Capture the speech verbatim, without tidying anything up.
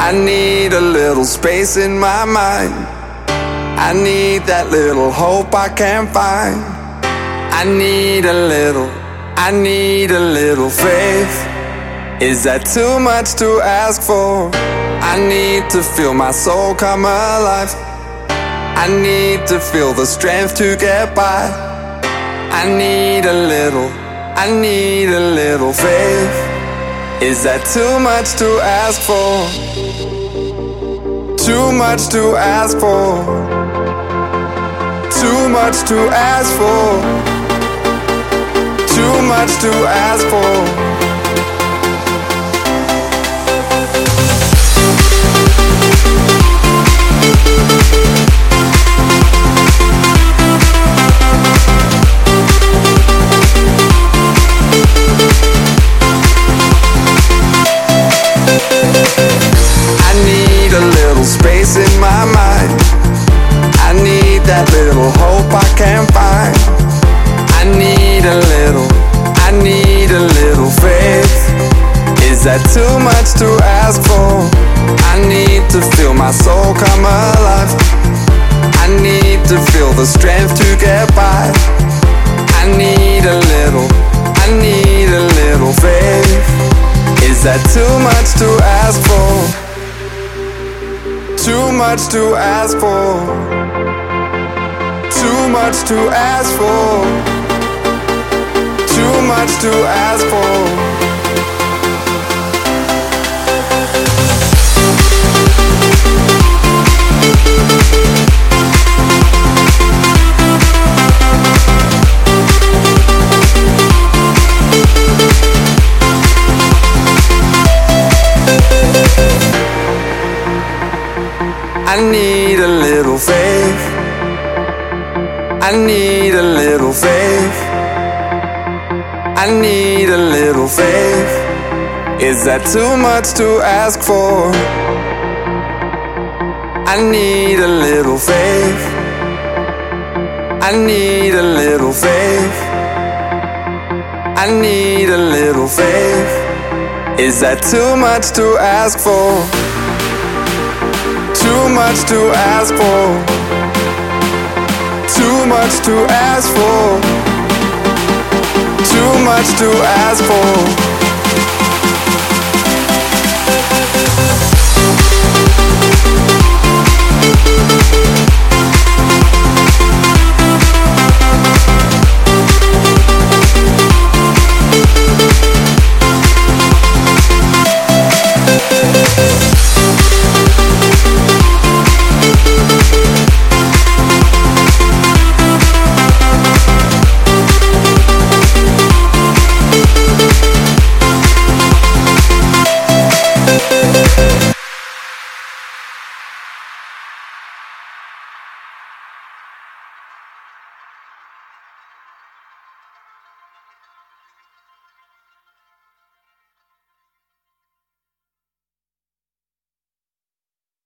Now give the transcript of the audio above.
I need a little space in my mind. I need that little hope I can't find. I need a little, I need a little faith. Is that too much to ask for? I need to feel my soul come alive. I need to feel the strength to get by. I need a little, I need a little faith. Is that too much to ask for? Too much to ask for. Too much to ask for. Too much to ask for. Space in my mind. I need that little hope I can't find. I need a little, I need a little faith. Is that too much to ask for? I need to feel my soul come alive. I need to feel the strength to get by. I need a little, I need a little faith. Is that too much to ask for? Too much to ask for. Too much to ask for. Too much to ask for. I need a little faith. I need a little faith. I need a little faith. Is that too much to ask for? I need a little faith. I need a little faith. I need a little faith. Is that too much to ask for? Too much to ask for. Too much to ask for. Too much to ask for.